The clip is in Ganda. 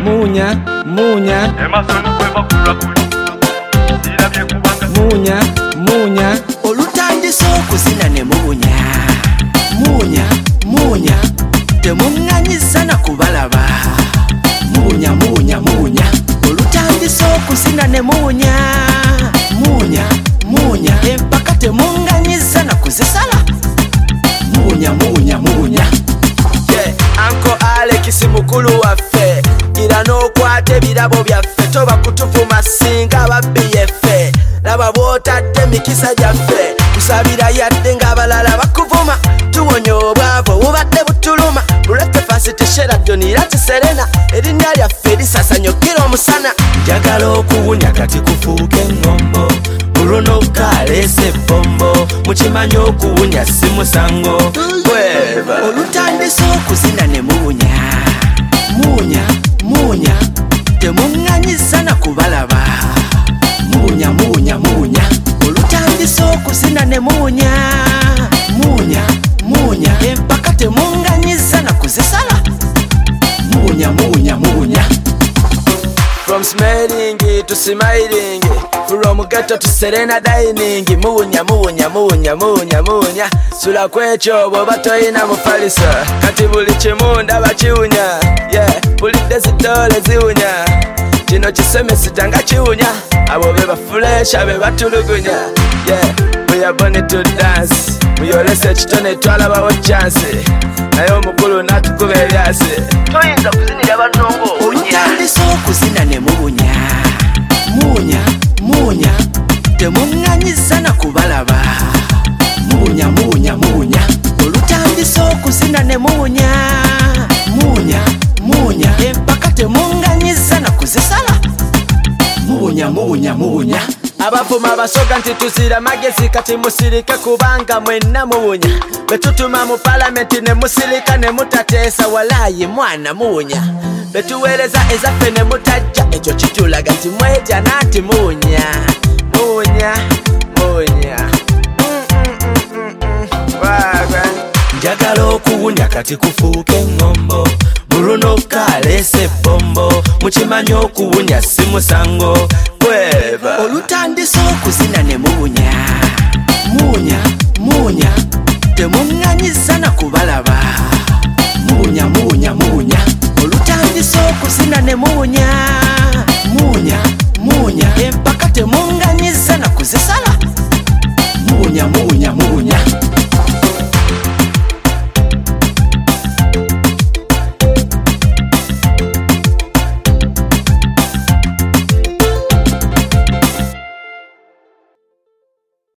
munya munya munya munya olutandise okuzina ne munya munya munya temuŋŋanyiza na kubalaba munya munya munya olutandise okuzina ne munya munya munya empaka temuŋŋanyiza na kuzisala munya munya munya Anko Alex mukulu waffe gira n'okwata ebirabo byaffe toba kutuvuma singa ababbi yeffe laba bw'otadde mikisa gyaffe tusabira yadde ng'abalala bakuvuma tuwonya obwavu obubadde butuluma bulekefasi teshera jonira tiserena erinnya lyaffe lisasanyukira omusana njagala okuwunya kati kufuuka eŋŋombo bulunokka aleesa ebbombo mukimanyi okuwunya si musango olutandise okuzina ne muwunya munya munya temuŋŋanyiza na kubalaba munya munya munya olutandise okuzina ne munya munya munya empaka temuŋŋanyiza na kuzisala munya munya munya From smiling to smiling, from ghetto to serena dining. Munya munya munya munya munya sula kwecho boba toyina mufalisa kati buli kimu ndaba kiwunya bulidde zitole ziwunya kino kisemesi tanga kiwunya abo be bafulesha be batulugunya we are born to dance muyolese ekitone twalabawo chance naye omukulu natukuba ebyase toyinza kuzinira banongo olutandise okuzina ne muwunya munya munya temuŋŋanyiza na kubalaba munya munya munya olutandise okuzina ne muwunya munya munya empaka temuŋŋanyiza na kuzisala munya munya munya abavuma abasoga nti tuzira magezi kati musirike kubanga mwenna muwunya betutuma mu palamenti ne musirika ne mutateesa walayi mwana muwunya betuweereza ezaffe ne mutajja ekyo kitulaga nti mwetya nanti muwunya muwunya muwunya njagala okuwunya kati kufuuka eŋŋombo bulunokka aleesa ebbombo mukimanyi okuwunya si musango olutandise okuzina ne muwunya munya munya temuŋŋanyiza na kubalaba munya munya munya olutandise okuzina ne muwunya munya munya empaka temuŋŋanyiza na kuzisala munya munya munya